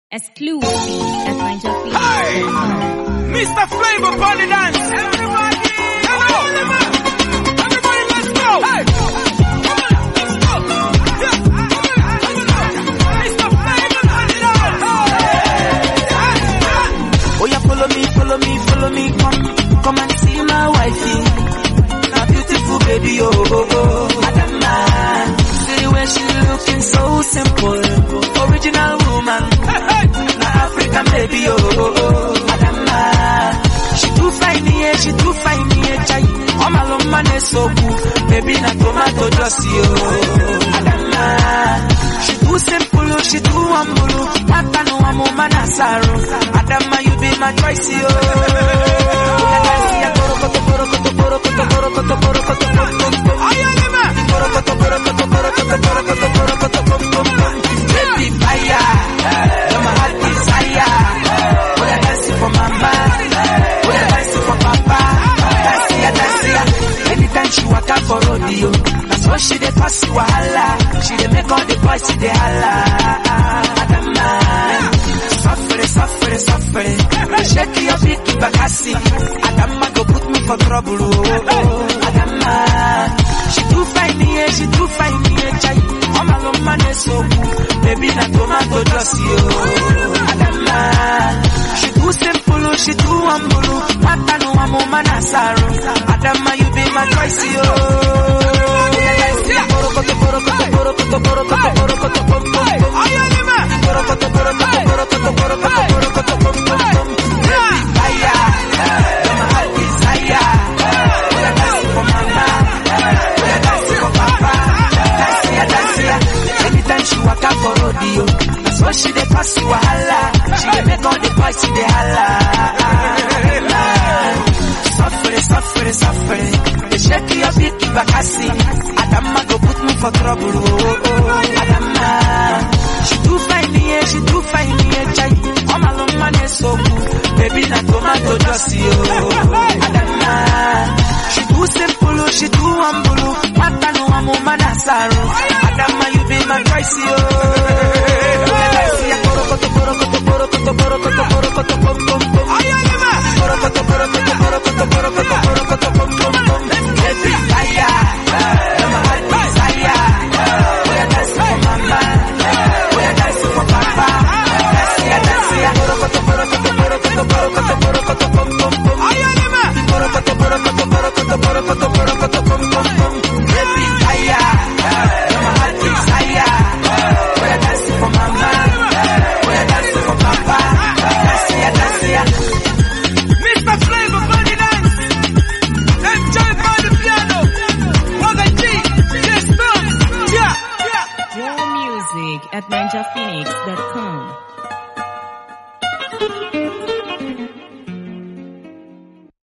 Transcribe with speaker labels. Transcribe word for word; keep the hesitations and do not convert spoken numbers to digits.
Speaker 1: Exclusive at Ninja Phoenix.
Speaker 2: Hey! Mister Flavor on the dance. Everybody! Everybody! Everybody, let's go! Hey! Come on, let's go! Yeah. Mister Flavor on the dance. Hey!
Speaker 3: Oh yeah, follow me, follow me, follow me, come, come and see my wifey. A beautiful baby, oh, oh, oh. Adama, see the way she looking so simple, original woman.
Speaker 2: Hey, hey.
Speaker 3: African baby, oh, oh, oh, Adama. She too fine, yeah, she too fine, yeah, chai. Oh, my love, man, is so cool. Baby, na tomato juicy, oh, Adama. She too simple, oh, she too humble, oh. Mata no amo manasaro. Adama, you be my choice, oh. Baby, fire, you're my heart desire. Oh, yeah, dancing for mama. Oh, yeah, dancing for papa. Dancia, dancia. Anytime she walk out for rodeo, that's when she dey pass you wahala. She dey make all the boys see the holla. Adama, suffere, suffere, suffere. Shake your big bakasi. Adama go put me for trouble. Oh, Adama, she too fine, yeah, she too fine, yeah, chai. Oh, my love, man, is so cool. Baby, na tomato juicy, oh, Adama. She too simple, she too humble. Mata no amo manasaro. Adama, you be my choice, oh. So she dey pass you wahala. She dey make all the boys see the holla. Suffering, suffering, suffering. They shake your big bakasi. Adama go put me for trouble. Oh, oh, Adama. She too fine, yeah, she too fine, yeah, chai. Oh, my love, man, is so cool. Baby, na tomato juicy, oh, Adama. She too simple, she too humble. Mata no amo manasaro. Adama, you be my choice, oh.
Speaker 1: More music at Ninja Phoenix.